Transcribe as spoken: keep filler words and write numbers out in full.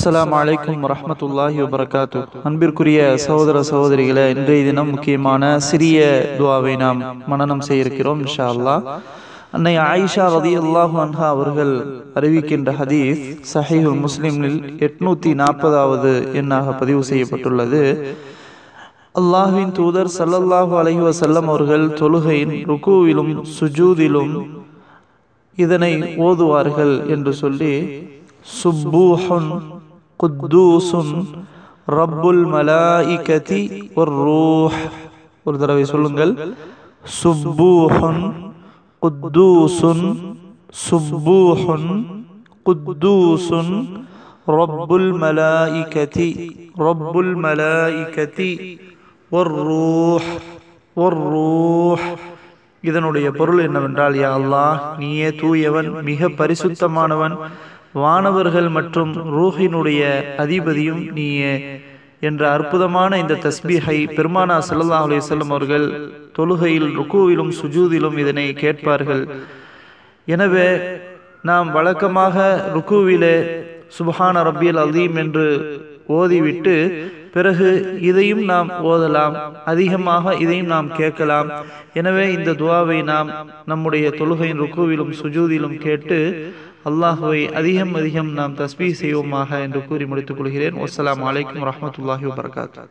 அஸ்ஸலாமு அலைக்கும் வரஹ்மத்துல்லாஹி வபரகாத்து. அன்பிற்குரிய சகோதர சகோதரிகளே, இன்றைய தினம் முக்கியமான சிறிய துஆவை நாம் மனனம் செய்ய இருக்கிறோம் இன்ஷா அல்லாஹ். அன்னை ஆயிஷா ரலியல்லாஹு அன்ஹா அவர்கள் அறிவிக்கின்ற ஹதீஸ் சஹீஹுல் முஸ்லிமில் எட்நூத்தி நாற்பதாவது எண்ணாக பதிவு செய்யப்பட்டுள்ளது. அல்லாஹ்வின் தூதர் ஸல்லல்லாஹு அலைஹி வஸல்லம் அவர்கள் தொழுகையின் ருக்கூவிலும் சுஜூதிலும் இதனை ஓதுவார்கள் என்று சொல்லி, சுப்பூஹுன் குத்தூசுன் ரப்புல் மலாயிகதி வர்ரூஹ். ஒரு தடவை சொல்லுங்கள். சுப்பூஹுன் குத்தூசுன் சுப்பூஹுன் குத்தூசுன் ரப்புல் மலாயிகதி ரப்புல் மலாயிகதி வர்ரூஹ் வர்ரூஹ். இதனுடைய பொருள் என்னவென்றால், யா அல்லாஹ், நீயே தூயவன், மிக பரிசுத்தமானவன், வானவர்கள் மற்றும் ரூஹினுடைய அதிபதியும் நீயே என்ற அற்புதமான இந்த தஸ்பீஹை பெருமானா ஸல்லல்லாஹு அலைஹி வஸல்லம் அவர்கள் தொழுகையில் ருக்கூவிலும் சுஜூதிலும் இதனை கேட்பார்கள். எனவே நாம் வழக்கமாக ருக்கூவிலே சுப்ஹான ரப்பியல் அலீம் என்று ஓதிவிட்டு பிறகு இதையும் நாம் ஓதலாம், அதிகமாக இதையும் நாம் கேட்கலாம். எனவே இந்த துஆவை நாம் நம்முடைய தொழுகையின் ருக்கூவிலும் சுஜூதிலும் கேட்டு அல்லாஹுவை அதிகம் அதிகம் நாம் தஸ்பீஹ் செய்வோமாக என்று கூறி முடித்துக் கொள்கிறேன். வஸ்ஸலாமு அலைக்கும் வரஹ்மத்துல்லாஹி வபரகாத்துஹு.